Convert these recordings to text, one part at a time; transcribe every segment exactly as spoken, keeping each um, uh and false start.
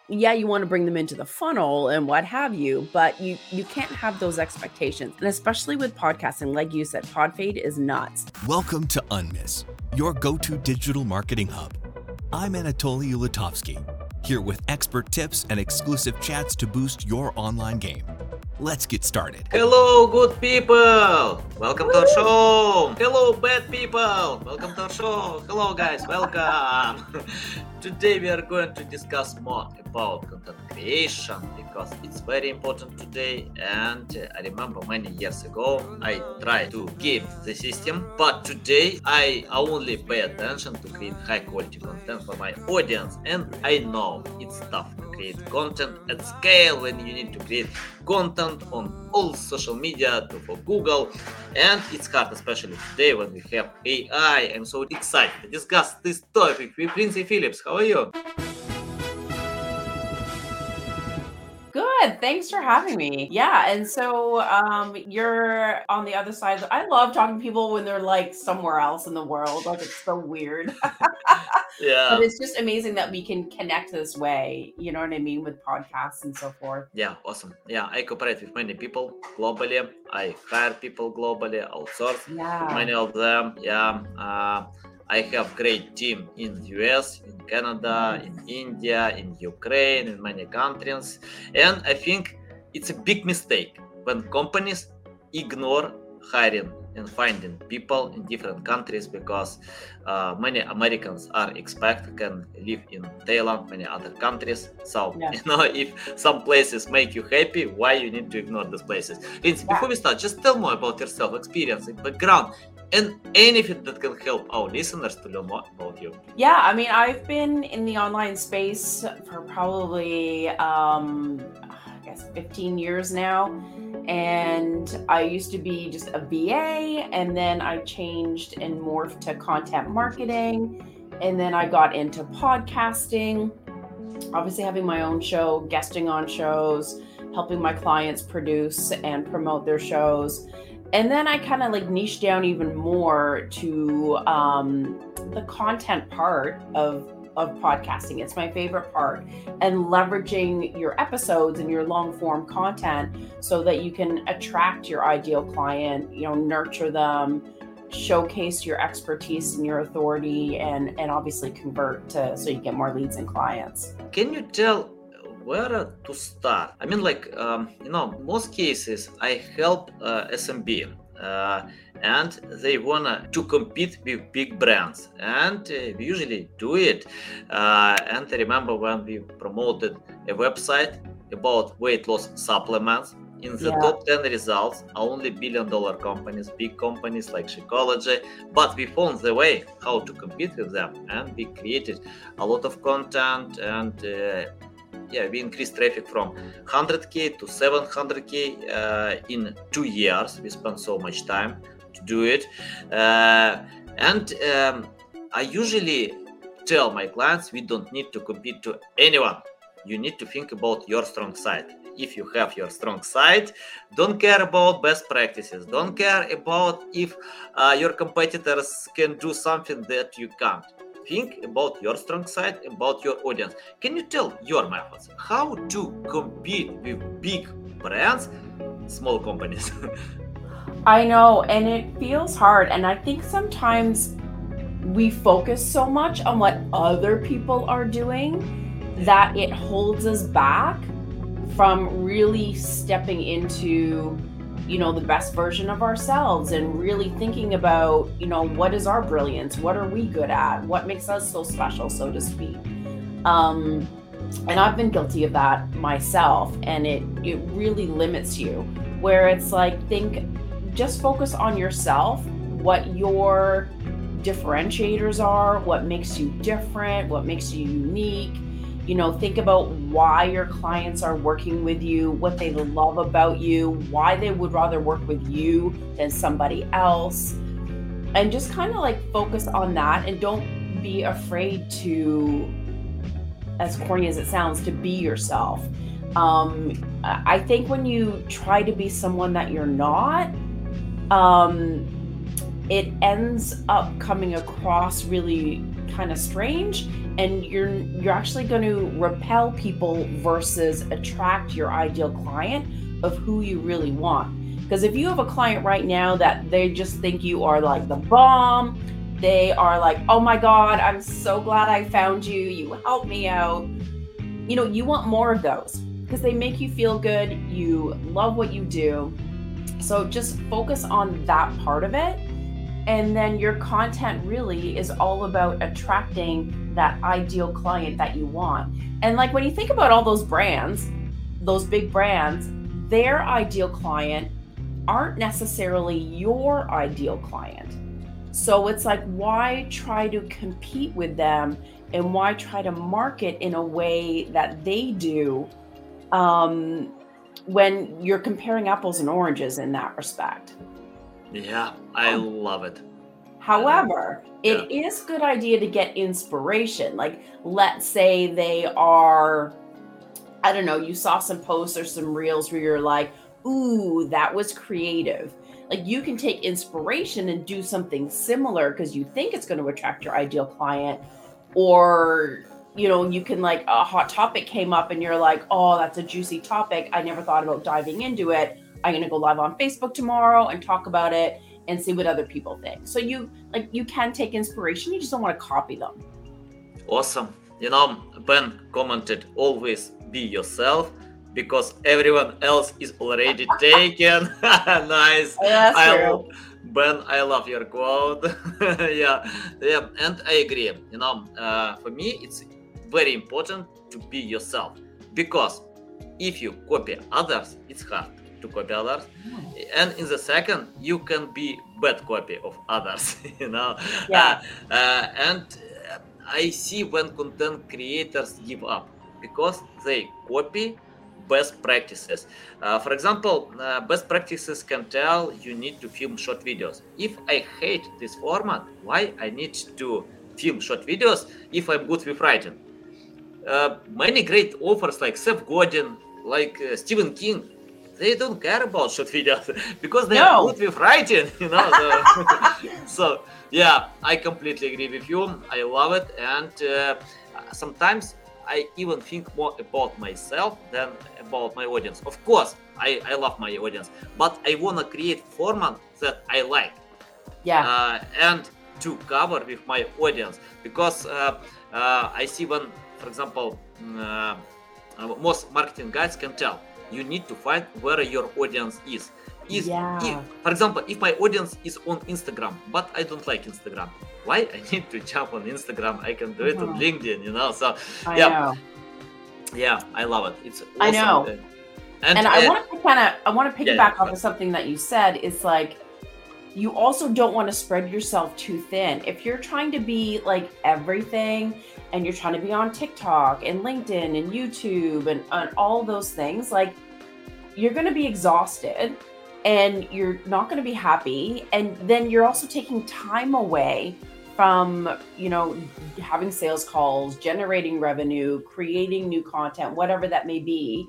yeah, you want to bring them into the funnel and what have you, but you you can't have those expectations. And especially with podcasting, like you said, Podfade is nuts. Welcome to Unmiss, your go-to digital marketing hub. I'm Anatoly Ulatovsky, here with expert tips and exclusive chats to boost your online game. Let's get started. Hello, good people! Welcome to our show! Hello, bad people! Welcome to our show! Hello, guys, welcome! Today we are going to discuss more about content creation because it's very important today. And I remember many years ago I tried to keep the system, but today I only pay attention to create high quality content for my audience. And I know it's tough to create content at scale when you need to create content on all social media to for Google, and it's hard, especially today when we have A I. I'm so excited to discuss this topic with Lindsay Phillips. How are you? Good. Thanks for having me. Yeah. And so um, you're on the other side. I love talking to people when they're like somewhere else in the world. Like it's so weird. Yeah. But it's just amazing that we can connect this way. You know what I mean? With podcasts and so forth. Yeah, awesome. Yeah, I cooperate with many people globally. I hire people globally, outsource Yeah. many of them. Yeah. Uh, I have great team in U S, in Canada, in India, in Ukraine, in many countries. And I think it's a big mistake when companies ignore hiring and finding people in different countries, because uh, many Americans are expat, can live in Thailand, many other countries. So, Yeah. you know, if some places make you happy, why you need to ignore those places? Lindsay, Yeah. before we start, just tell more about yourself, experience, and background, and anything that can help our listeners to learn more about you. Yeah, I mean, I've been in the online space for probably, um, I guess, fifteen years now. And I used to be just a V A, and then I changed and morphed to content marketing. And then I got into podcasting, obviously having my own show, guesting on shows, helping my clients produce and promote their shows. And then I kind of like niched down even more to um, the content part of, of podcasting. It's my favorite part. And leveraging your episodes and your long form content so that you can attract your ideal client, you know, nurture them, showcase your expertise and your authority, and, and obviously convert to so you get more leads and clients. Can you tell where to start? I mean, like, um, you know, most cases I help uh, S M B uh, and they wanna to compete with big brands, and uh, we usually do it. Uh, and I remember when we promoted a website about weight loss supplements. In the Yeah. top ten results, only billion dollar companies, big companies like Shakeology, but we found the way how to compete with them, and we created a lot of content, and uh, yeah, we increased traffic from one hundred K to seven hundred K uh, in two years. We spent so much time to do it. Uh, and um, I usually tell my clients, we don't need to compete to anyone. You need to think about your strong side. If you have your strong side, don't care about best practices. Don't care about if uh, your competitors can do something that you can't. Think about your strong side, about your audience. Can you tell your methods? How to compete with big brands, small companies? I know, and it feels hard. And I think sometimes we focus so much on what other people are doing that it holds us back from really stepping into, you know, the best version of ourselves and really thinking about, you know, what is our brilliance? What are we good at? What makes us so special, so to speak? Um, and I've been guilty of that myself, and it it really limits you, where it's like, think, just focus on yourself, what your differentiators are, what makes you different, what makes you unique. You know, think about why your clients are working with you, what they love about you, why they would rather work with you than somebody else. And just kind of like focus on that, and don't be afraid to, as corny as it sounds, to be yourself. Um, I think when you try to be someone that you're not, um, it ends up coming across really kind of strange. and you're you're actually going to repel people versus attract your ideal client of who you really want. Because if you have a client right now that they just think you are like the bomb, they are like, oh my God, I'm so glad I found you, you helped me out. You know, you want more of those because they make you feel good, you love what you do. So just focus on that part of it. And then your content really is all about attracting that ideal client that you want. And like when you think about all those brands, those big brands, their ideal client aren't necessarily your ideal client. So it's like, why try to compete with them and why try to market in a way that they do um, when you're comparing apples and oranges in that respect? Yeah, I love it. However, it Yeah. is a good idea to get inspiration. Like, let's say they are, I don't know, you saw some posts or some reels where you're like, ooh, that was creative. Like, you can take inspiration and do something similar because you think it's going to attract your ideal client. Or, you know, you can, like, a hot topic came up and you're like, oh, that's a juicy topic. I never thought about diving into it. I'm going to go live on Facebook tomorrow and talk about it and see what other people think. So you like you can take inspiration, you just don't want to copy them. Awesome. You know, Ben commented, always be yourself because everyone else is already taken. Nice. Yeah, that's I true. love, Ben, I love your quote. yeah, yeah, and I agree. You know, uh, for me, it's very important to be yourself because if you copy others, it's hard to copy others. And in the second, you can be bad copy of others, you know. Yeah. Uh, uh, and uh, I see when content creators give up because they copy best practices. Uh, for example, uh, best practices can tell you need to film short videos. If I hate this format, why I need to film short videos if I'm good with writing? Uh, many great authors like Seth Godin, like uh, Stephen King, they don't care about short videos because they No. are good with writing, you know. So, so yeah, I completely agree with you. I love it, and uh, sometimes I even think more about myself than about my audience. Of course, I, I love my audience, but I wanna create format that I like. Yeah. Uh, and to cover with my audience because uh, uh, I see when, for example, uh, most marketing guys can tell you need to find where your audience is. Is Yeah. if, for example, if my audience is on Instagram, but I don't like Instagram, why I need to jump on Instagram? I can do it on Mhm. LinkedIn, you know. So I yeah, know. yeah, I love it. It's awesome. I know. And, And I uh, want to kind of I want to yeah, piggyback yeah, off of something that you said. It's like you also don't want to spread yourself too thin. If you're trying to be like everything and you're trying to be on TikTok and LinkedIn and YouTube and, and all those things, like you're going to be exhausted and you're not going to be happy. And then you're also taking time away from, you know, having sales calls, generating revenue, creating new content, whatever that may be.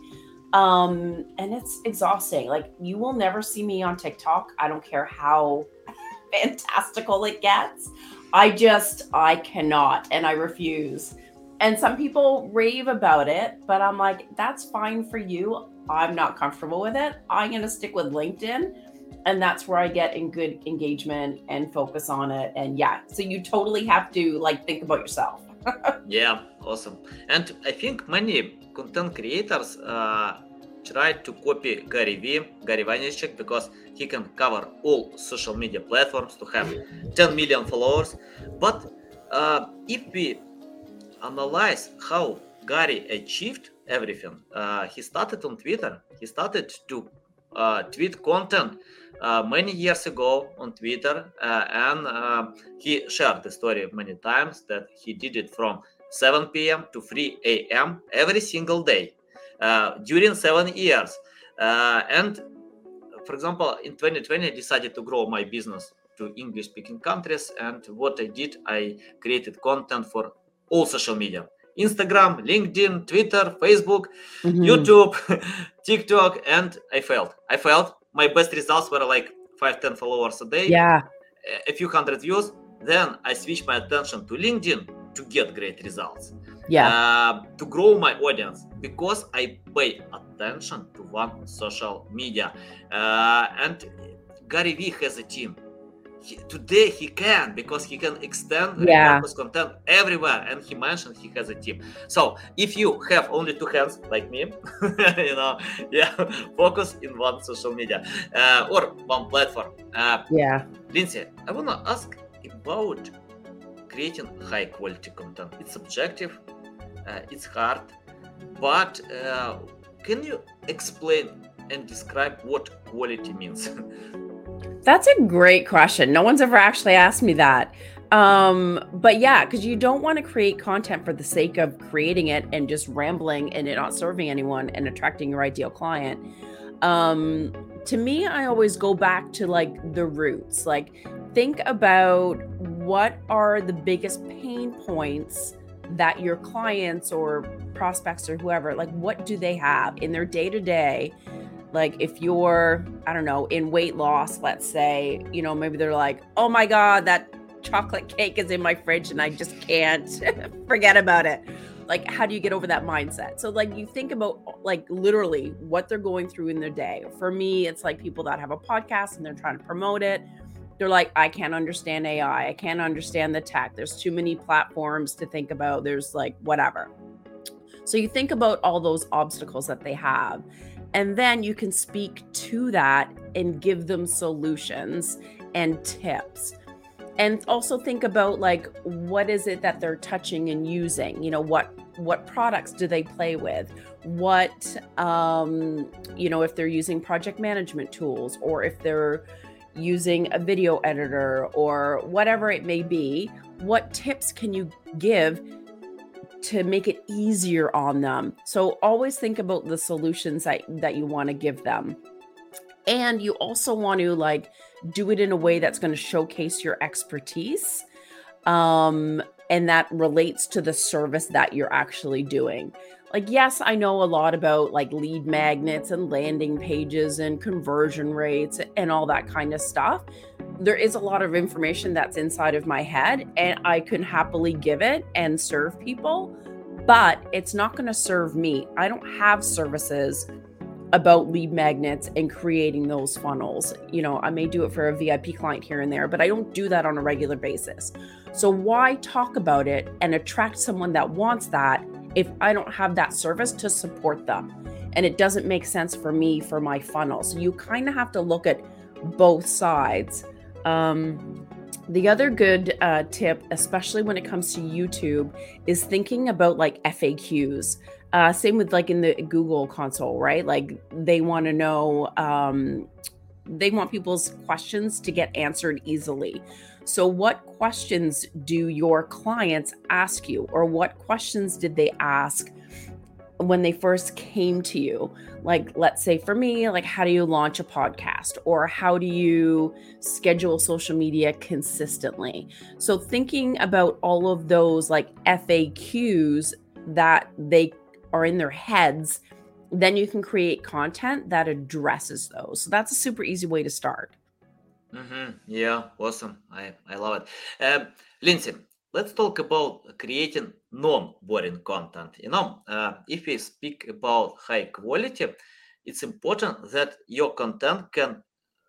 Um, and it's exhausting. Like you will never see me on TikTok. I don't care how fantastical it gets. I just, I cannot, and I refuse. And some people rave about it, but I'm like, that's fine for you. I'm not comfortable with it. I'm going to stick with LinkedIn. And that's where I get in good engagement and focus on it. And yeah, so you totally have to like think about yourself. yeah, awesome. And I think many content creators uh, try to copy Gary Vee, Gary Vaynerchuk, because he can cover all social media platforms to have ten million followers. But uh, if we analyze how Gary achieved everything, uh, he started on Twitter. He started to uh, tweet content uh, many years ago on Twitter, uh, and uh, he shared the story many times that he did it from seven p.m. to three a.m. every single day uh, during seven years. Uh, and for example, in twenty twenty, I decided to grow my business to English-speaking countries, and what I did, I created content for all social media: Instagram, LinkedIn, Twitter, Facebook, Mhm. YouTube, TikTok, and I failed. I failed. My best results were like five, ten followers a day, Yeah. a few hundred views. Then I switched my attention to LinkedIn to get great results. Yeah. Uh, to grow my audience, because I pay attention to one social media. Uh, and Gary Vee has a team. He, today he can, because he can extend Yeah. repurpose content everywhere, and he mentioned he has a team. So if you have only two hands like me, you know, yeah, focus in one social media uh, or one platform. Uh, yeah. Lindsay, I wanna ask about creating high quality content. It's subjective, uh, it's hard, but uh, can you explain and describe what quality means? That's a great question. No one's ever actually asked me that. Um, but yeah, because you don't want to create content for the sake of creating it and just rambling and it not serving anyone and attracting your ideal client. Um, to me, I always go back to like the roots. Like, think about what are the biggest pain points that your clients or prospects or whoever, like, what do they have in their day to day? Like, if you're, I don't know, in weight loss, let's say, you know, maybe they're like, oh my God, that chocolate cake is in my fridge and I just can't forget about it. Like, how do you get over that mindset? So like, you think about like literally what they're going through in their day. For me, it's like people that have a podcast and they're trying to promote it. They're like, I can't understand A I. I can't understand the tech. There's too many platforms to think about. There's like whatever. So you think about all those obstacles that they have. And then you can speak to that and give them solutions and tips. And also think about like, what is it that they're touching and using? You know, what what products do they play with? What, um, you know, if they're using project management tools, or if they're using a video editor or whatever it may be, what tips can you give to make it easier on them? So always think about the solutions that, that you want to give them. And you also want to like do it in a way that's going to showcase your expertise. Um, and that relates to the service that you're actually doing. Like, yes, I know a lot about like lead magnets and landing pages and conversion rates and all that kind of stuff. There is a lot of information that's inside of my head, and I can happily give it and serve people, but it's not going to serve me. I don't have services about lead magnets and creating those funnels. You know, I may do it for a V I P client here and there, but I don't do that on a regular basis. So why talk about it and attract someone that wants that if I don't have that service to support them? And it doesn't make sense for me for my funnel. So you kind of have to look at both sides. Um, the other good uh, tip, especially when it comes to YouTube, is thinking about like F A Qs. Uh, same with like in the Google console, right? Like they want to know, um, they want people's questions to get answered easily. So what questions do your clients ask you, or what questions did they ask when they first came to you? Like, let's say for me, like, how do you launch a podcast, or how do you schedule social media consistently? So thinking about all of those like F A Qs that they are in their heads, then you can create content that addresses those. So that's a super easy way to start. Mm-hmm. Yeah, awesome. I, I love it. Um, Lindsay, let's talk about creating non-boring content. You know, uh, if we speak about high quality, it's important that your content can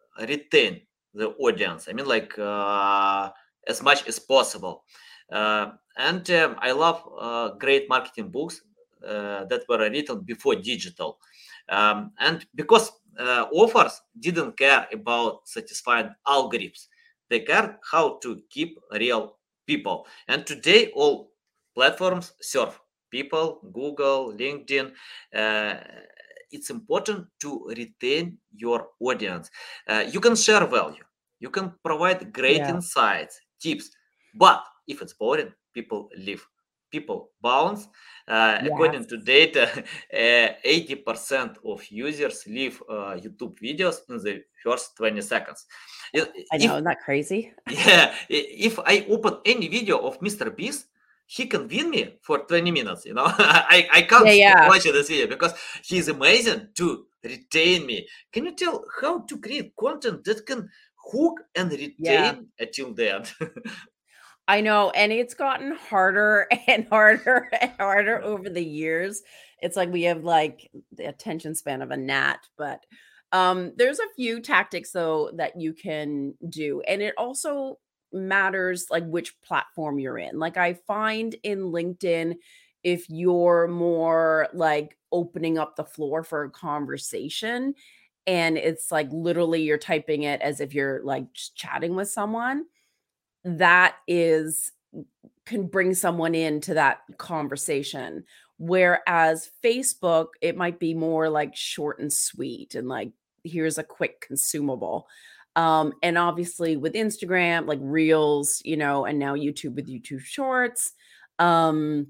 retain the audience. I mean, like uh, as much as possible. Uh, and um, I love uh, great marketing books uh, that were written before digital. Um, and because uh, authors didn't care about satisfying algorithms, they cared how to keep real people. And today, all platforms serve people, Google, LinkedIn. Uh, it's important to retain your audience. Uh, you can share value, you can provide great Yeah. insights, tips, but if it's boring, people leave. People bounce. Uh, Yes. According to data, uh, eighty percent of users leave uh, YouTube videos in the first twenty seconds. I know, If, isn't that crazy? yeah, i- if I open any video of Mister Beast, he can win me for twenty minutes. You know, I, I can't Yeah, stop yeah. watching this video because he's amazing to retain me. Can you tell how to create content that can hook and retain Yeah. until the end? I know, and it's gotten harder and harder and harder over the years. It's like we have like the attention span of a gnat, but um there's a few tactics though that you can do. And it also matters like which platform you're in. Like I find in LinkedIn, if you're more like opening up the floor for a conversation and it's like literally you're typing it as if you're like just chatting with someone, that is can bring someone into that conversation. Whereas Facebook, it might be more like short and sweet and like, here's a quick consumable. Um, and obviously with Instagram, like Reels, you know, and now YouTube with YouTube Shorts, um,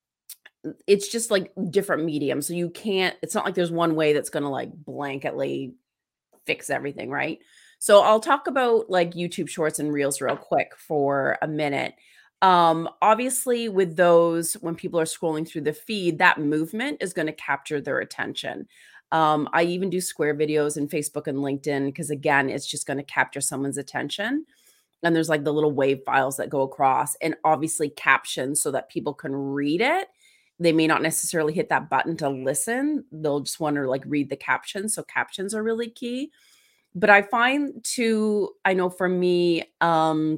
it's just like different mediums. So you can't, it's not like there's one way that's going to like blanketly fix everything, right? So I'll talk about like YouTube Shorts and Reels real quick for a minute. Um, obviously, with those, when people are scrolling through the feed, that movement is going to capture their attention. Um, I even do square videos in Facebook and LinkedIn because, again, it's just going to capture someone's attention. And there's like the little wave files that go across, and obviously captions so that people can read it. They may not necessarily hit that button to listen. They'll just want to like read the captions. So captions are really key. But I find too, I know for me, um,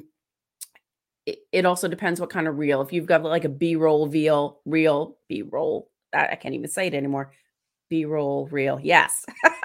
it, it also depends what kind of reel. If you've got like a B-roll reel, reel, B-roll, I, I can't even say it anymore. B-roll reel, yes.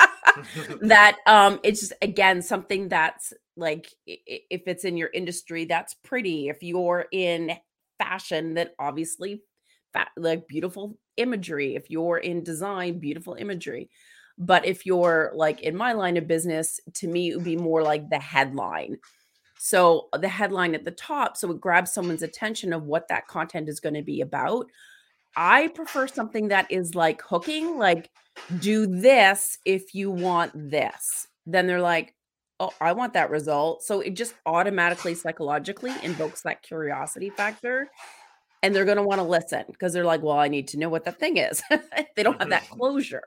That um, it's just, again, something that's like, if it's in your industry, that's pretty. If you're in fashion, that obviously fa- like beautiful imagery. If you're in design, beautiful imagery. But if you're like in my line of business, to me, it would be more like the headline. So the headline at the top, so it grabs someone's attention of what that content is going to be about. I prefer something that is like hooking, like do this if you want this. Then they're like, oh, I want that result. So it just automatically psychologically invokes that curiosity factor. And they're going to want to listen because they're like, well, I need to know what that thing is. They don't have that closure.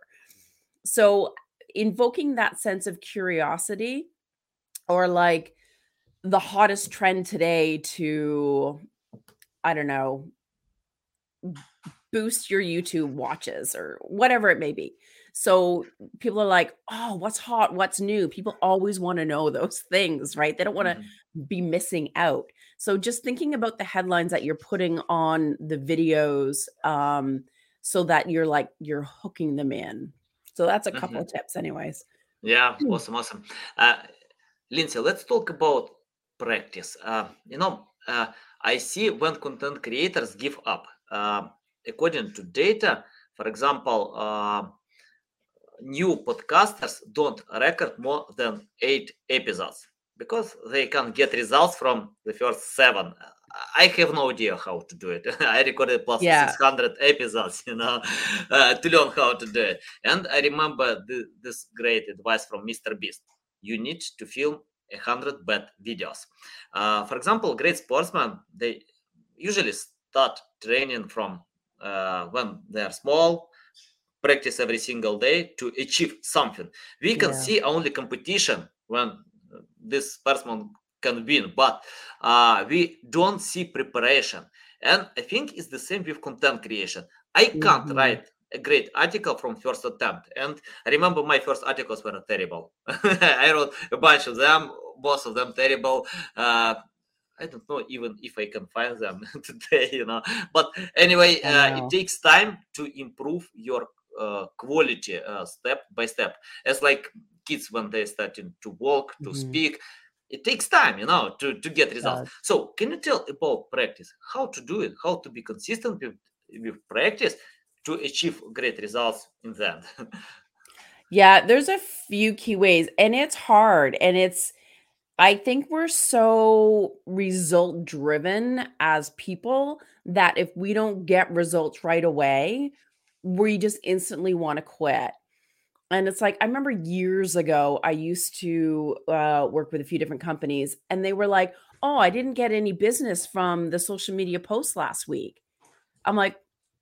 So invoking that sense of curiosity, or like the hottest trend today to, I don't know, boost your YouTube watches or whatever it may be. So people are like, oh, what's hot? What's new? People always want to know those things, right? They don't want to mm-hmm. be missing out. So just thinking about the headlines that you're putting on the videos, um, so that you're like, you're hooking them in. So that's a couple mm-hmm. of tips anyways. Yeah, awesome, awesome. Uh, Lindsay, let's talk about practice. Uh, you know, uh, I see when content creators give up. Uh, according to data, for example, uh, new podcasters don't record more than eight episodes because they can get results from the first seven. I have no idea how to do it. I recorded plus yeah. six hundred episodes, you know, uh, to learn how to do it. And I remember the, this great advice from Mister Beast. You need to film one hundred bad videos. Uh, for example, great sportsmen, they usually start training from uh, when they are small, practice every single day to achieve something. We can yeah. see only competition when this sportsman can win, but uh, we don't see preparation. And I think it's the same with content creation. I can't mm-hmm. write a great article from first attempt. And I remember my first articles were terrible. I wrote a bunch of them, most of them terrible. Uh, I don't know even if I can find them today, you know. But anyway, uh, it takes time to improve your uh, quality uh, step by step. As like kids when they're starting to walk, to mm-hmm. speak, it takes time, you know, to, to get results. Uh, so can you tell about practice, how to do it, how to be consistent with, with practice to achieve great results in the end? Yeah, there's a few key ways, and it's hard. And it's, I think we're so result driven as people that if we don't get results right away, we just instantly want to quit. And it's like, I remember years ago, I used to uh, work with a few different companies, and they were like, oh, I didn't get any business from the social media post last week. I'm like,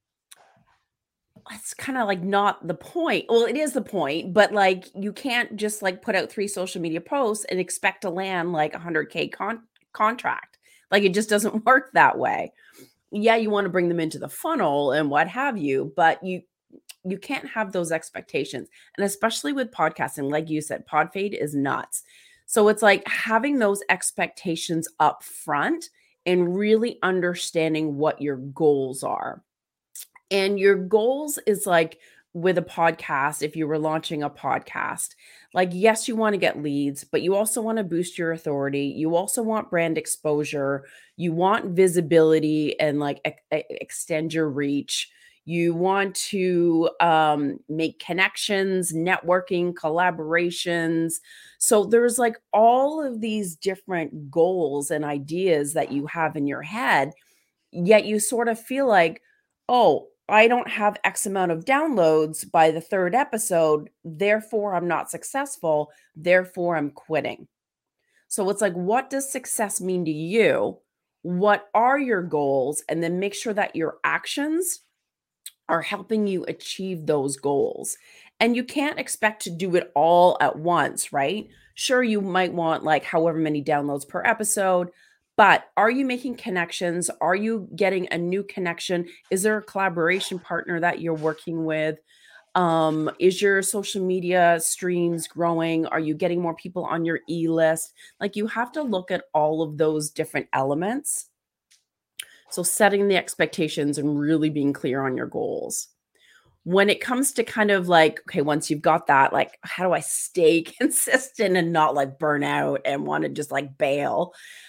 that's kind of like not the point. Well, it is the point, but like, you can't just like put out three social media posts and expect to land like a one hundred K con- contract. Like it just doesn't work that way. Yeah, you want to bring them into the funnel and what have you, but you you can't have those expectations. And especially with podcasting, like you said, Podfade is nuts. So it's like having those expectations up front and really understanding what your goals are. And your goals is like with a podcast, if you were launching a podcast, like, yes, you want to get leads, but you also want to boost your authority. You also want brand exposure. You want visibility and like e- e- extend your reach. You want to um, make connections, networking, collaborations. So there's like all of these different goals and ideas that you have in your head, yet you sort of feel like, oh, I don't have X amount of downloads by the third episode. Therefore, I'm not successful. Therefore, I'm quitting. So it's like, what does success mean to you? What are your goals? And then make sure that your actions are helping you achieve those goals. And you can't expect to do it all at once, right? Sure, you might want like however many downloads per episode, but are you making connections? Are you getting a new connection? Is there a collaboration partner that you're working with? Um, is your social media streams growing? Are you getting more people on your e-list? Like you have to look at all of those different elements. So setting the expectations and really being clear on your goals. When it comes to kind of like, okay, once you've got that, like, how do I stay consistent and not like burn out and want to just like bail?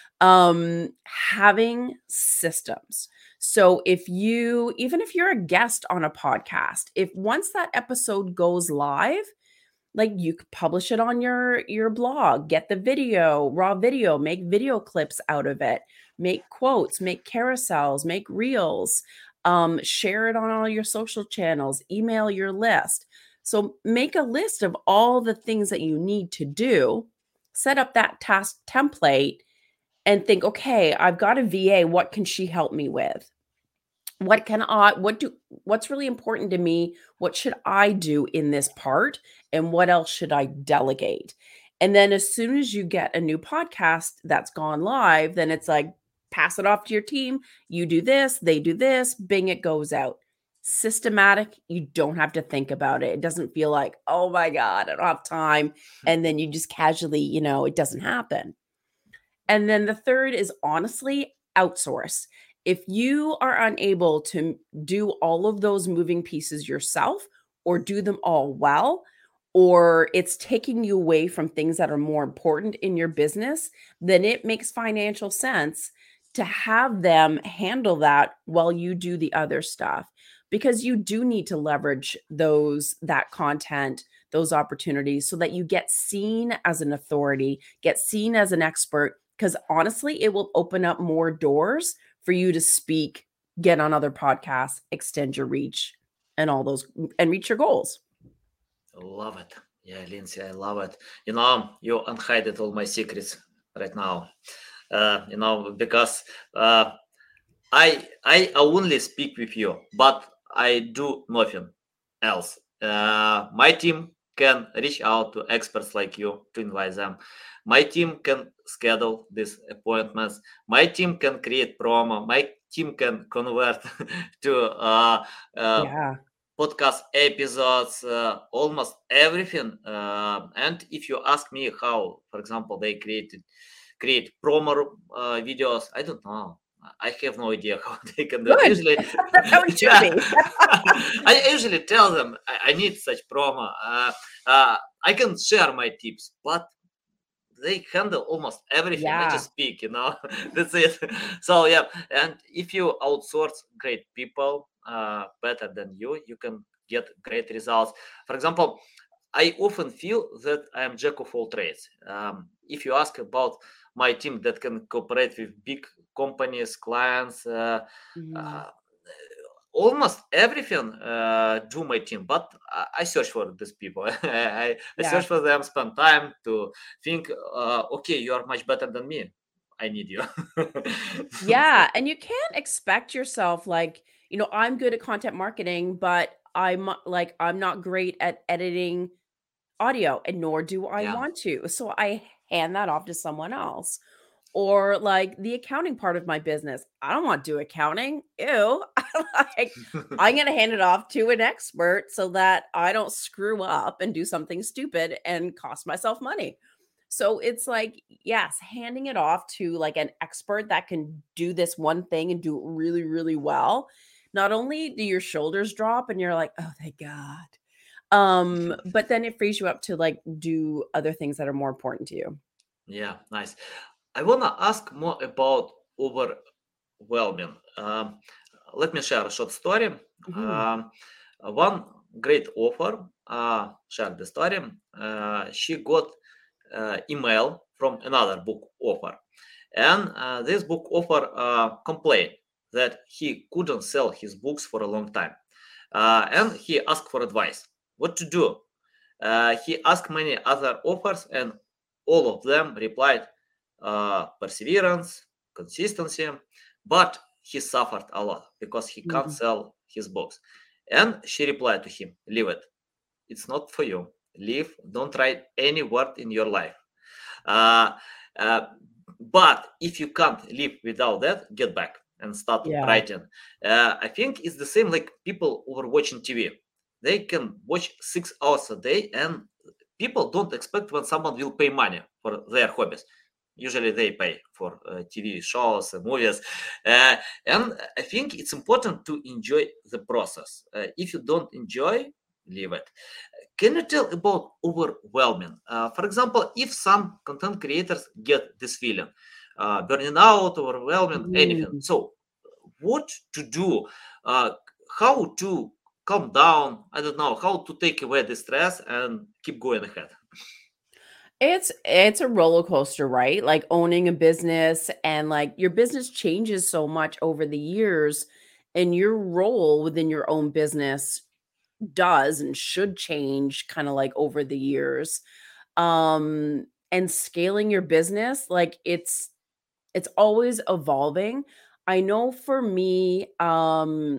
Um, having systems. So if you, even if you're a guest on a podcast, if once that episode goes live, like you could publish it on your your blog, get the video, raw video, make video clips out of it, make quotes, make carousels, make reels, um, share it on all your social channels, email your list. So make a list of all the things that you need to do, set up that task template, and think, okay, I've got a V A. What can she help me with? What can I, what do, what's really important to me? What should I do in this part? And what else should I delegate? And then as soon as you get a new podcast that's gone live, then it's like, pass it off to your team. You do this, they do this, bing, it goes out. Systematic. You don't have to think about it. It doesn't feel like, oh my God, I don't have time. And then you just casually, you know, it doesn't happen. And then the third is honestly outsource. If you are unable to do all of those moving pieces yourself or do them all well, or it's taking you away from things that are more important in your business, then it makes financial sense to have them handle that while you do the other stuff, because you do need to leverage those, that content, those opportunities so that you get seen as an authority, get seen as an expert, because honestly, it will open up more doors for you to speak, get on other podcasts, extend your reach, and all those, and reach your goals. Love it. Yeah, Lindsay, I love it. You know, you unhided all my secrets right now. Uh, you know, because uh, I I only speak with you, but I do nothing else. Uh, my team can reach out to experts like you to invite them. My team can schedule these appointments. My team can create promo. My team can convert to uh, uh, Yeah. podcast episodes, uh, almost everything. Uh, and if you ask me how, for example, they created create promo uh, videos, I don't know. I have no idea how they can do it. Good. Usually, That's how it should be. I usually tell them I, I need such promo. Uh, uh, I can share my tips, but they handle almost everything. I Yeah. just speak, you know. That's it. So yeah, and if you outsource great people uh, better than you, you can get great results. For example, I often feel that I am jack of all trades. Um, if you ask about my team that can cooperate with big companies, clients, uh, Mhm. uh, almost everything uh, do my team, but I, I search for these people. I, I Yeah. search for them, spend time to think, uh, okay, you are much better than me. I need you. Yeah. And you can't expect yourself like, you know, I'm good at content marketing, but I'm like, I'm not great at editing audio, and nor do I Yeah. want to. So I hand that off to someone else. Or like the accounting part of my business. I don't want to do accounting. Ew. Like, I'm going to hand it off to an expert so that I don't screw up and do something stupid and cost myself money. So it's like, yes, handing it off to like an expert that can do this one thing and do it really, really well. Not only do your shoulders drop and you're like, oh, thank God. Um, but then it frees you up to like do other things that are more important to you. Yeah, nice. I wanna ask more about overwhelming. Um, let me share a short story. Mhm. Um, one great offer uh, shared the story. Uh, she got uh, email from another book offer, and uh, this book offer uh, complained that he couldn't sell his books for a long time, uh, and he asked for advice what to do. Uh, he asked many other offers, and all of them replied uh, perseverance, consistency, but he suffered a lot because he can't Mm. sell his books. And she replied to him, leave it. It's not for you. Leave. Don't write any word in your life. Uh, uh, but if you can't live without that, get back and start Yeah. writing. Uh, I think it's the same like people who are watching T V. They can watch six hours a day, and people don't expect when someone will pay money for their hobbies. Usually they pay for uh, T V shows and movies. Uh, and I think it's important to enjoy the process. Uh, if you don't enjoy, leave it. Can you tell about overwhelming? Uh, for example, if some content creators get this feeling, uh, burning out, overwhelming, anything. Mm. So, what to do? Uh, how to calm down? I don't know how to take away the stress and keep going ahead. It's it's a roller coaster, right? Like owning a business and like your business changes so much over the years and your role within your own business does and should change kind of like over the years. Um and scaling your business, like it's it's always evolving. I know for me, um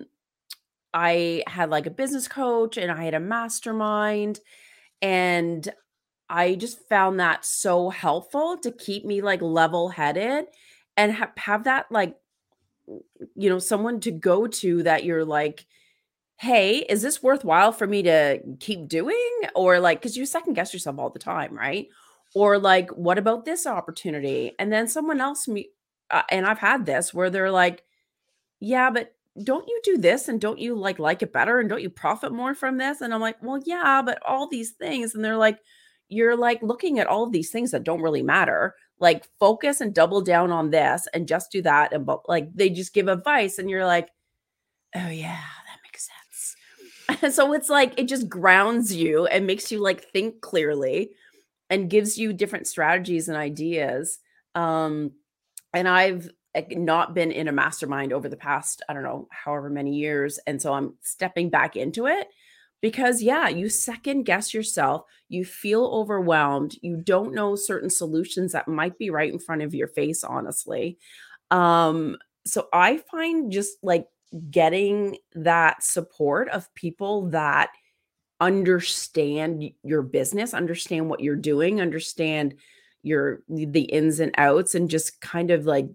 I had like a business coach and I had a mastermind, and I just found that so helpful to keep me, like, level-headed and ha have that, like, you know, someone to go to that you're like, "Hey, is this worthwhile for me to keep doing?" Or, like, because you second guess yourself all the time, right? Or, like, "What about this opportunity?" And then someone else me uh, and I've had this where they're like, "Yeah, but don't you do this, and don't you, like, like it better, and don't you profit more from this?" And I'm like, "Well, yeah, but all these things," and they're like, "You're, like, looking at all of these things that don't really matter. Like, focus and double down on this and just do that," and but, like, they just give advice, and you're like, "Oh, yeah, that makes sense." And so it's like, it just grounds you and makes you, like, think clearly and gives you different strategies and ideas. Um and I've, like, not been in a mastermind over the past, I don't know, however many years, and so I'm stepping back into it because, yeah, you second guess yourself, you feel overwhelmed, you don't know certain solutions that might be right in front of your face, honestly. Um, so I find just, like, getting that support of people that understand y your business, understand what you're doing, understand your the ins and outs, and just kind of, like,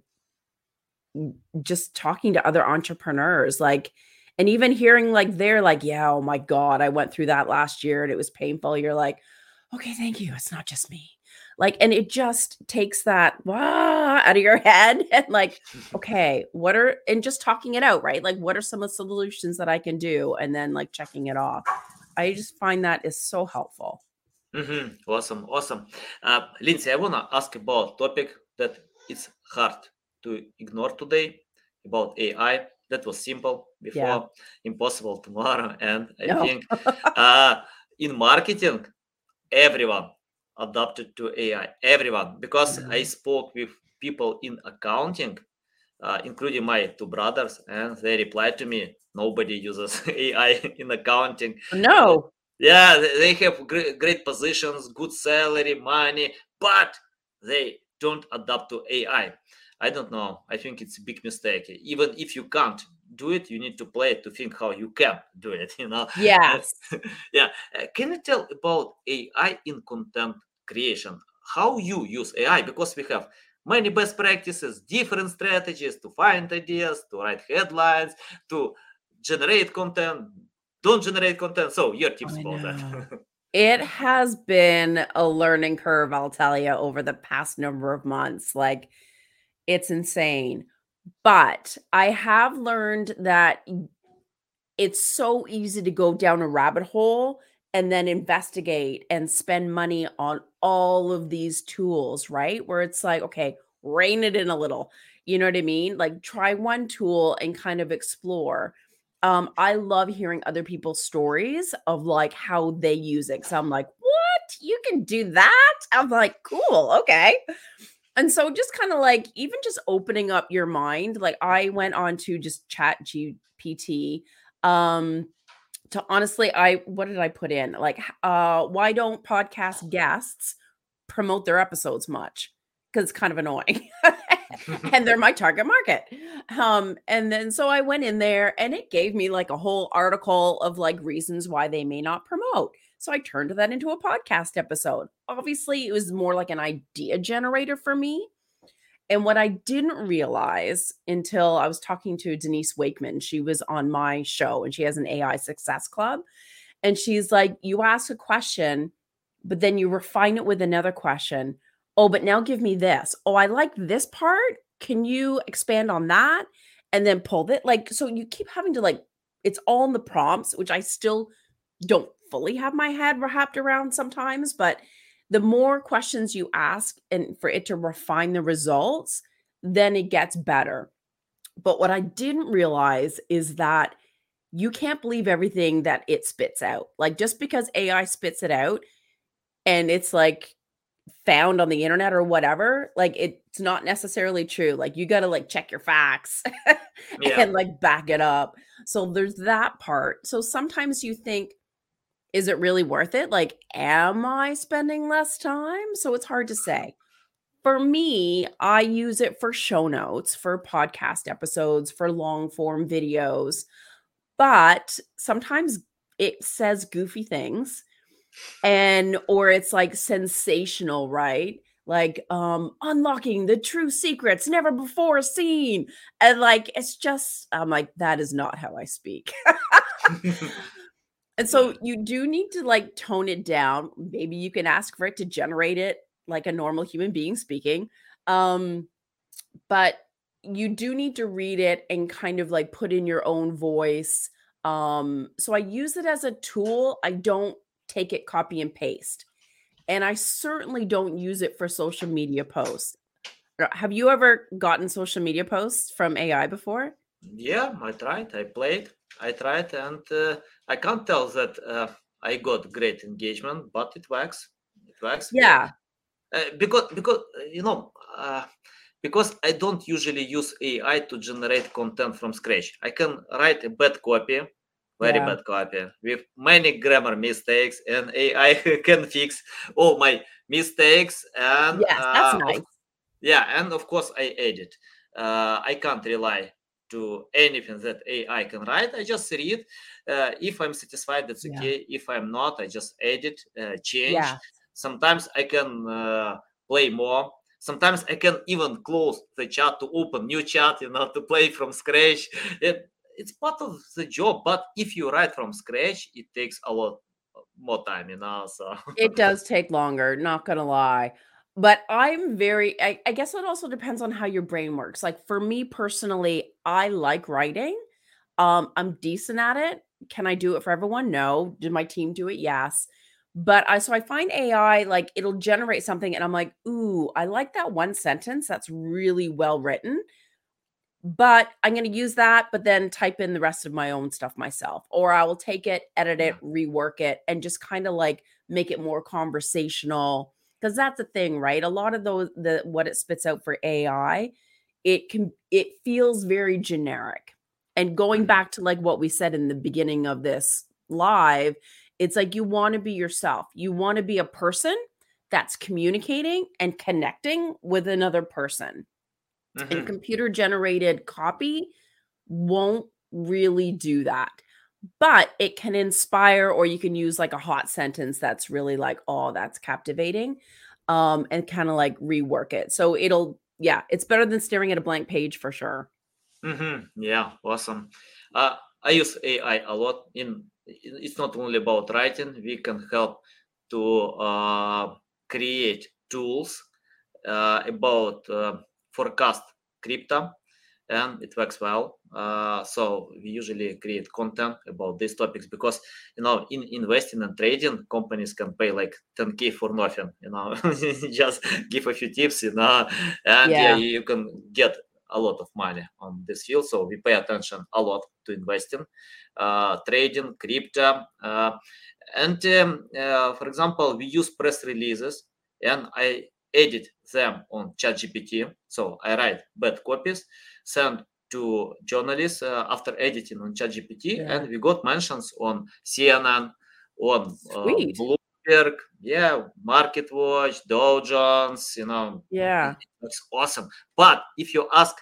just talking to other entrepreneurs, like, and even hearing like they're like, "Yeah, oh my god, I went through that last year and it was painful." You're like, "Okay, thank you. It's not just me." Like, and it just takes that "Wah," out of your head and like, "Okay, what are," and just talking it out, right? Like, "What are some of the solutions that I can do?" And then like checking it off. I just find that is so helpful. Mhm. Awesome, awesome. Uh, Lindsay, I wanna ask about topic that it's hard to ignore today about A I. That was simple Yeah. before, impossible tomorrow, and I No. think uh, in marketing, everyone adapted to A I. Everyone, because I Mhm. spoke with people in accounting, uh, including my two brothers, and they replied to me, nobody uses A I in accounting. Uh, No. yeah, they they have great, great positions, good salary, money, but they don't adapt to A I. I I don't know. I think it's a big mistake. Even if you can't do it, you need to play it to think how you can do it. You know. Yes. Yeah. Uh, Can you tell about A I in content creation? How you use A I? Because we have many best practices, different strategies to find ideas, to write headlines, to generate content, don't generate content. So your tips I about know. that. It has been a learning curve, I'll tell you, over the past number of months. Like, it's insane. But I have learned that y- it's so easy to go down a rabbit hole and then investigate and spend money on all of these tools, right? Where it's like, okay, rein it in a little. You know what I mean? Like, try one tool and kind of explore. Um, I love hearing other people's stories of like how they use it. So I'm like, what? You can do that? I'm like, cool, okay. And so just kind of like even just opening up your mind, like I went on to just chat G P T. Um, to honestly, I what did I put in? Like, h- uh, why don't podcast guests promote their episodes much? Because it's kind of annoying. And they're my target market. Um, and then so I went in there and it gave me like a whole article of like reasons why they may not promote. So I turned that into a podcast episode. Obviously, it was more like an idea generator for me. And what I didn't realize until I was talking to Denise Wakeman, she was on my show and she has an A I success club. And she's like, you ask a question, but then you refine it with another question. Oh, but now give me this. Oh, I like this part. Can you expand on that? And then pull it. Like, so you keep having to like, it's all in the prompts, which I still don't fully have my head wrapped around sometimes, but the more questions you ask and for it to refine the results, then it gets better. But what I didn't realize is that you can't believe everything that it spits out. Like just because A I spits it out and it's like found on the internet or whatever, like it's not necessarily true. Like you got to like check your facts Yeah. and like back it up. So there's that part. So sometimes you think, is it really worth it? Like, am I spending less time? So it's hard to say. For me, I use it for show notes, for podcast episodes, for long form videos, but sometimes it says goofy things and or it's like sensational, right? Like um unlocking the true secrets never before seen. And like it's just I'm like that is not how I speak. And so Yeah. you do need to like tone it down. Maybe you can ask for it to generate it like a normal human being speaking. Um, but you do need to read it and kind of like put in your own voice. Um, so I use it as a tool. I don't take it copy and paste. And I certainly don't use it for social media posts. Uh, Have you ever gotten social media posts from A I before? Yeah, I tried. I played. I tried, and uh, I can't tell that uh, I got great engagement, but it works. It works. Yeah. Uh, because because uh, you know uh, because I don't usually use A I to generate content from scratch. I can write a bad copy, very Yeah. bad copy with many grammar mistakes, and A I can fix all my mistakes. And Yes, that's uh, of nice. yeah, and of course I edit. Uh, I can't rely to anything that A I can write. I just read. Uh, if I'm satisfied, that's Yeah. okay. If I'm not, I just edit, uh, change. Yeah. Sometimes I can uh, play more. Sometimes I can even close the chat to open new chat, you know, to play from scratch. It, it's part of the job. But if you write from scratch, it takes a lot more time, you know. So It does take longer, not gonna lie. But I'm very I, I guess it also depends on how your brain works. Like for me personally, I like writing. Um, I'm decent at it. Can I do it for everyone? No. Did my team do it? Yes. But I so I find A I like it'll generate something and I'm like, ooh, I like that one sentence. That's really well written. But I'm going to use that, but then type in the rest of my own stuff myself. Or I will take it, edit yeah. it, rework it, and just kind of like make it more conversational. Because that's the thing, right? A lot of those, the what it spits out for A I, it can it feels very generic. And going Mhm. back to like what we said in the beginning of this live, it's like you want to be yourself. You want to be a person that's communicating and connecting with another person, and Mhm. computer generated copy won't really do that. But it can inspire, or you can use like a hot sentence that's really like, oh, that's captivating. Um, and kind of like rework it. So it'll yeah, it's better than staring at a blank page for sure. Mm-hmm. Yeah, awesome. Uh, I use A I a lot. In it's not only about writing. We can help to uh, create tools uh, about uh, forecast crypto, and it works well. Uh, so we usually create content about these topics because you know in investing and trading, companies can pay like ten k for nothing. You know, just give a few tips. You know, and yeah, Yeah. you can get a lot of money on this field. So we pay attention a lot to investing, uh, trading, crypto, uh, and um, uh, for example, we use press releases, and I edit them on ChatGPT. So I write bad copies, send to journalists uh, after editing on ChatGPT, Yeah. and we got mentions on C N N, on uh, Sweet. Bloomberg, yeah, Market Watch, Dow Jones. You know, Yeah. it's awesome. But if you ask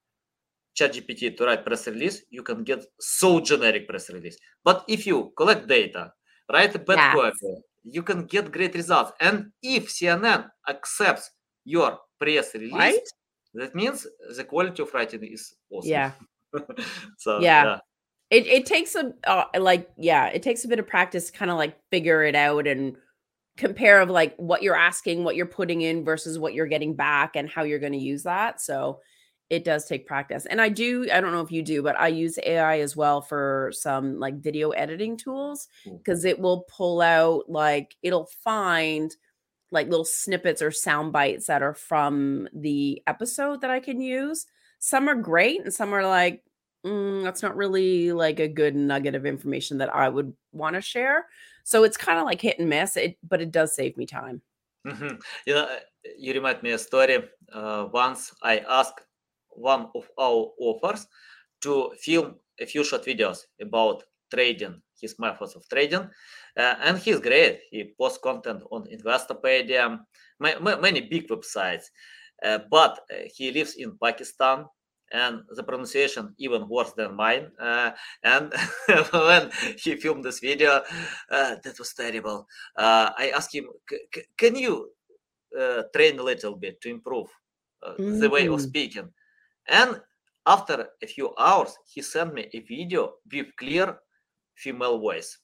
ChatGPT to write press release, you can get so generic press release. But if you collect data, write a bad Yes. copy, you can get great results. And if C N N accepts your press release, Right? that means the quality of writing is awesome. Yeah. So Yeah. yeah. It it takes a uh, like yeah, it takes a bit of practice to kind of like figure it out and compare of like what you're asking, what you're putting in versus what you're getting back and how you're going to use that. So it does take practice. And I do, I don't know if you do, but I use A I as well for some like video editing tools Cool. because it will pull out like it'll find like little snippets or sound bites that are from the episode that I can use. Some are great and some are like, mm, that's not really like a good nugget of information that I would want to share. So it's kind of like hit and miss, it, but it does save me time. Mm-hmm. You know, uh, you remind me a story. Uh, once I asked one of our authors to film a few short videos about trading, his methods of trading, uh, and he's great. He posts content on Investopedia, ma- ma- many big websites, uh, but uh, he lives in Pakistan. And the pronunciation even worse than mine. Uh, and when he filmed this video, uh, that was terrible. Uh, I asked him, "C- c- "Can you uh, train a little bit to improve uh, the way of Mm. speaking?" And after a few hours, he sent me a video with clear female voice.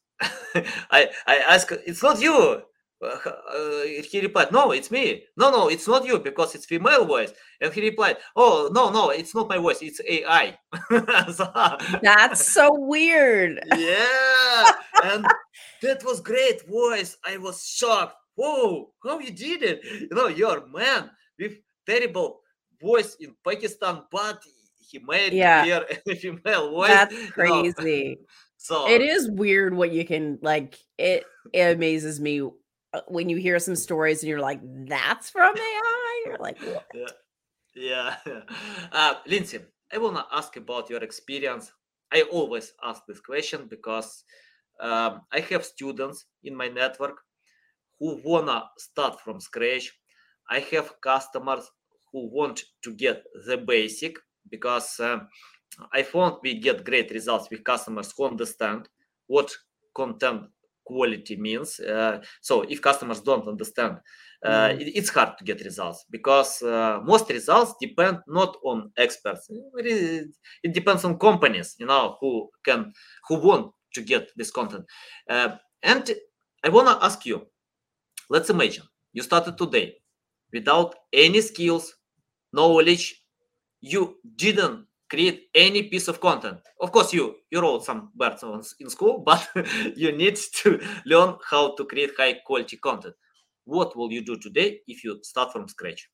I I asked, "It's not you." Uh, uh, he replied, "No, it's me. No, no, it's not you because it's female voice." And he replied, "Oh, no, no, it's not my voice. It's A I." So, That's so weird. yeah, and that was great voice. I was shocked. Whoa, how you did it? You know, you're a man with terrible voice in Pakistan, but he made Yeah. clear a female voice. That's You know. crazy. So It is weird what you can like. It it amazes me uh, when you hear some stories and you're like, "That's from A I." You're like, "What?" yeah, yeah. Uh, Lindsay, I wanna ask about your experience. I always ask this question because um, I have students in my network who wanna start from scratch. I have customers who want to get the basic because um, I found we get great results with customers who understand what content quality means. Uh, so if customers don't understand, uh, Mm. it, it's hard to get results because uh, most results depend not on experts. It, it depends on companies, you know, who can who want to get this content. Uh, and I wanna ask you. Let's imagine you started today without any skills, knowledge. You didn't create any piece of content. Of course, you you wrote some words in school, but you need to learn how to create high quality content. What will you do today if you start from scratch?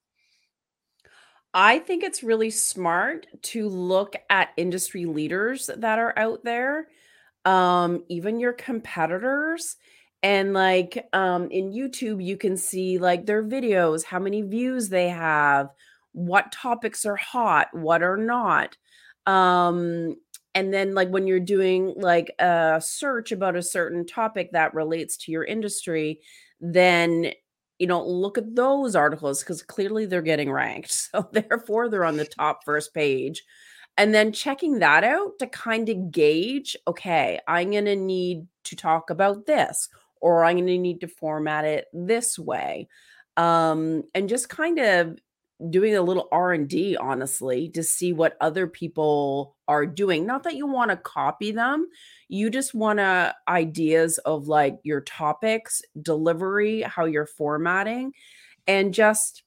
I think it's really smart to look at industry leaders that are out there, um, even your competitors. And like um, in YouTube, you can see like their videos, how many views they have, what topics are hot, what are not. Um, and then like when you're doing like a search about a certain topic that relates to your industry, then you know, look at those articles because clearly they're getting ranked. So therefore, they're on the top first page. And then checking that out to kind of gauge, okay, I'm going to need to talk about this, or I'm going to need to format it this way. Um, and just kind of doing a little R and D, honestly, to see what other people are doing. Not that you want to copy them. You just want to ideas of like your topics, delivery, how you're formatting, and just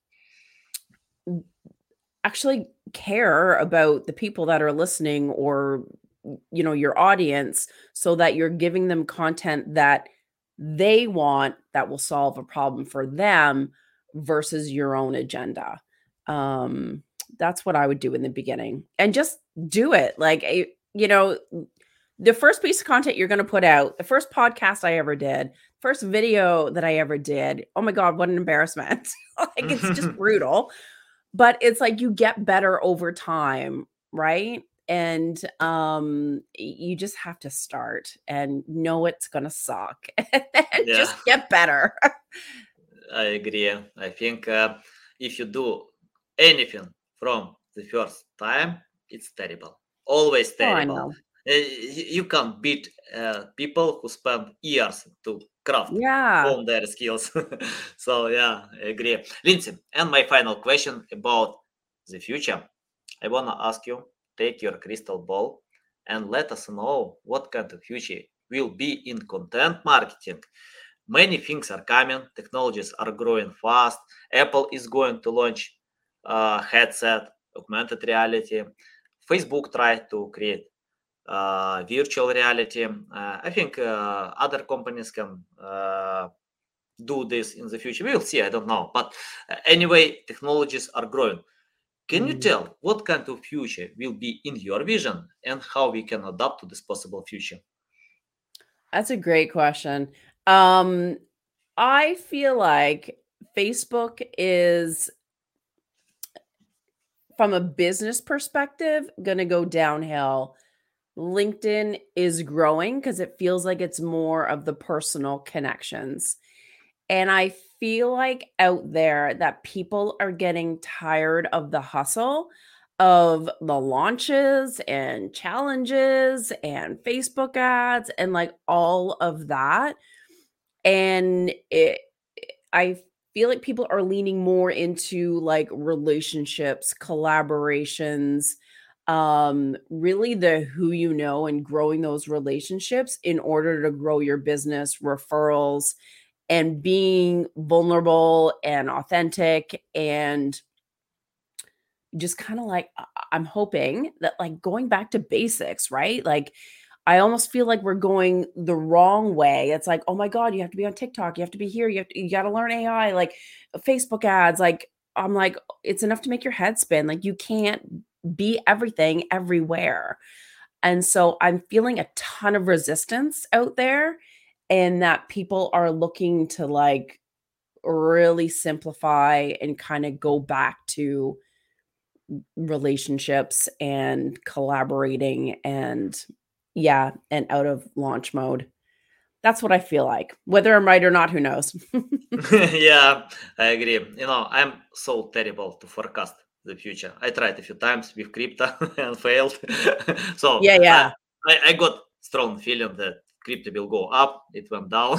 actually care about the people that are listening or, you know, your audience, so that you're giving them content that they want that will solve a problem for them versus your own agenda. Um, that's what I would do in the beginning, and just do it. Like, eh, you know, the first piece of content you're going to put out, the first podcast I ever did, first video that I ever did. Oh my God, what an embarrassment. Like, it's just brutal. But it's like you get better over time, right? And um, you just have to start and know it's going to suck and then Yeah, just get better. I agree. I think uh, if you do anything from the first time, it's terrible. Always Oh, I terrible. know. Uh, y- you can't beat uh, people who spend years to craft, Yeah. hone their skills. So yeah, I agree. Lindsay, and my final question about the future. I wanna ask you, take your crystal ball and let us know what kind of future will be in content marketing. Many things are coming, technologies are growing fast. Apple is going to launch a headset, augmented reality. Facebook tried to create uh, virtual reality. Uh, I think uh, other companies can uh, do this in the future. We will see. I don't know. But uh, anyway, technologies are growing. Can you Mm, tell what kind of future will be in your vision and how we can adapt to this possible future? that's a great question. Um, I feel like Facebook is, from a business perspective, going to go downhill. LinkedIn is growing because it feels like it's more of the personal connections. And I feel like out there that people are getting tired of the hustle of the launches and challenges and Facebook ads and like all of that. And it, I feel like people are leaning more into like relationships, collaborations, um, really the who you know, and growing those relationships in order to grow your business, referrals, and being vulnerable and authentic, and just kind of like I- I'm hoping that like going back to basics, right? Like I almost feel like we're going the wrong way. It's like, oh my God, you have to be on TikTok, you have to be here, you have to, you got to learn A I, like Facebook ads. Like I'm like, it's enough to make your head spin. Like you can't be everything everywhere. And so I'm feeling a ton of resistance out there, and that people are looking to like really simplify and kind of go back to relationships and collaborating and yeah, and out of launch mode. That's what I feel like. Whether I'm right or not, who knows? Yeah, I agree. You know, I'm so terrible to forecast the future. I tried a few times with crypto and failed. So Yeah, I, yeah. I I got strong feeling that crypto will go up. It went down.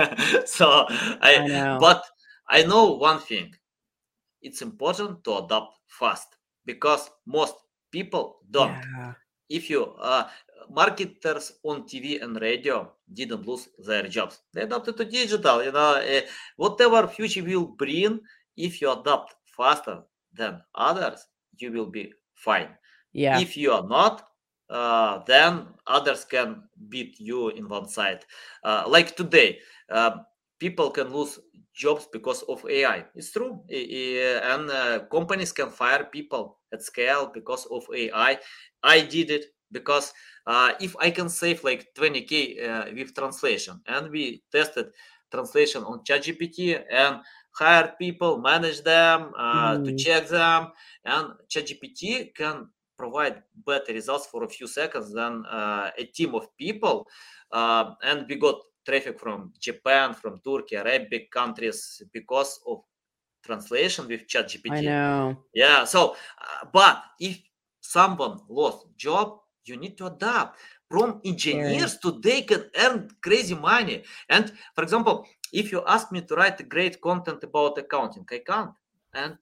So I I know. but I know one thing. It's important to adapt fast because most people don't. Yeah. If you uh, marketers on T V and radio didn't lose their jobs, they adapted to digital. You know, uh, whatever future will bring, if you adapt faster than others, you will be fine. Yeah. If you are not, uh, then others can beat you in one side. Uh, like today, uh, people can lose jobs because of A I. It's true, I- I- and uh, companies can fire people at scale because of A I. I I did it because uh, if I can save like twenty k uh, with translation, and we tested translation on ChatGPT and hired people, manage them, uh, to Mm, check them, and ChatGPT can provide better results for a few seconds than uh, a team of people. Uh, and we got traffic from Japan, from Turkey, Arabic countries because of translation with I ChatGPT. know. Yeah. So, uh, but if someone lost job, you need to adapt. From Scary. engineers today can earn crazy money. And for example, if you ask me to write great content about accounting, I can't. And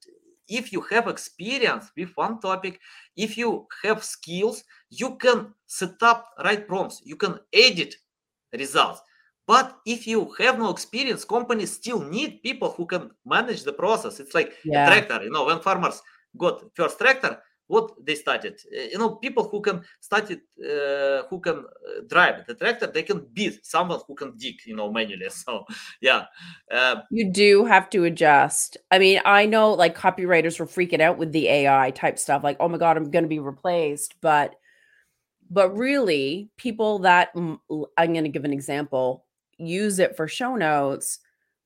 if you have experience with one topic, if you have skills, you can set up right prompts, you can edit results. But if you have no experience, companies still need people who can manage the process. It's like Yeah. a tractor, you know, when farmers got first tractor, what they started, uh, you know, people who can start it, uh, who can uh, drive the tractor, they can beat someone who can dig, you know, manually. So yeah, uh, You do have to adjust. I mean, I know like copywriters were freaking out with the A I type stuff, like, oh my God, I'm going to be replaced. But, but really, people that mm, l- I'm going to give an example, use it for show notes.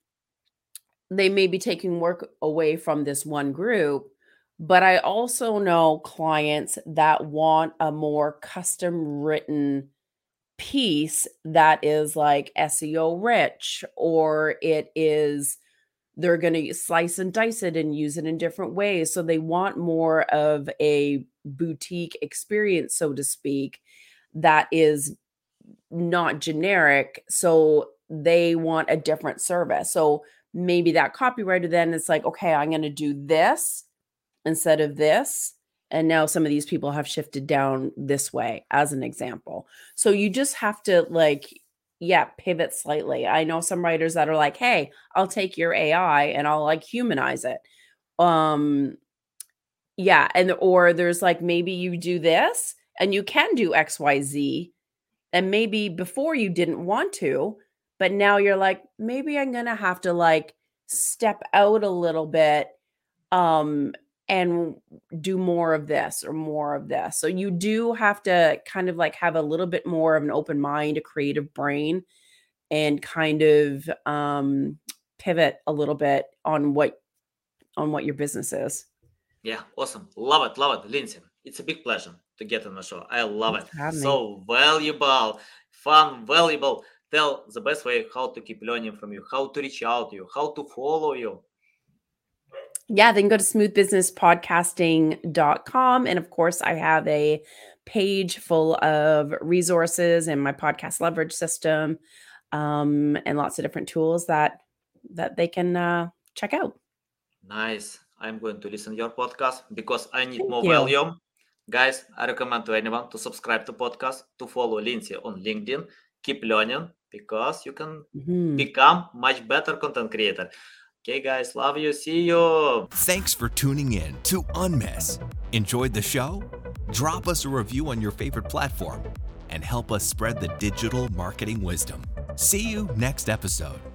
They may be taking work away from this one group, but I also know clients that want a more custom written piece that is like S E O rich, or it is they're going to slice and dice it and use it in different ways. So they want more of a boutique experience, so to speak, that is not generic. So they want a different service. So maybe that copywriter then it's like, okay, I'm going to do this instead of this. And now some of these people have shifted down this way, as an example. So you just have to like, yeah, pivot slightly. I know some writers that are like, hey, I'll take your A I and I'll like humanize it. Um, yeah. And, or there's like, maybe you do this and you can do X, Y, Z. And maybe before you didn't want to, but now you're like, maybe I'm going to have to like step out a little bit um, and do more of this or more of this. So you do have to kind of like have a little bit more of an open mind, a creative brain, and kind of um, pivot a little bit on what on what your business is. Yeah, awesome. Love it, love it. Lindsay, it's a big pleasure to get on the show. I love Thanks it. for having me. So valuable, fun, valuable. Tell the best way how to keep learning from you, how to reach out to you, how to follow you. Yeah, then go to smooth business podcasting dot com. And of course, I have a page full of resources and my podcast leverage system, um, and lots of different tools that that they can uh, check out. Nice. I'm going to listen to your podcast because I need Thank more you. volume. Guys, I recommend to anyone to subscribe to podcast, to follow Lindsay on LinkedIn. Keep learning because you can Mhm. become much better content creator. Okay, guys, love you. See you. Thanks for tuning in to Unmiss. Enjoyed the show? Drop us a review on your favorite platform and help us spread the digital marketing wisdom. See you next episode.